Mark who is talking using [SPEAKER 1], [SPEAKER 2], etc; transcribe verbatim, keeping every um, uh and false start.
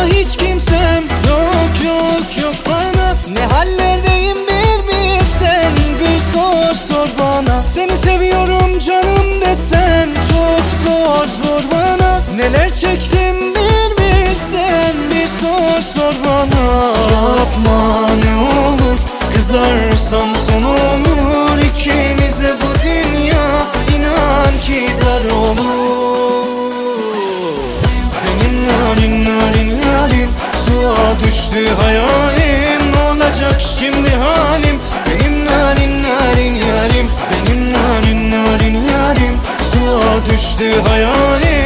[SPEAKER 1] hiç kimsem yok yok yok bana. Ne hallerdeyim bir bilsen, bir sor sor bana. Seni seviyorum canım desen çok zor zor bana. Neler çektim bir bilsen, bir sor sor bana. Yapma ne olur, kızarsam son olur. İkimize bu dünya inan ki dar olur. Benim narin narin halim, suya düştü hayalim. Ne olacak şimdi halim? Benim narin narin halim, benim narin narin halim, suya düştü hayalim.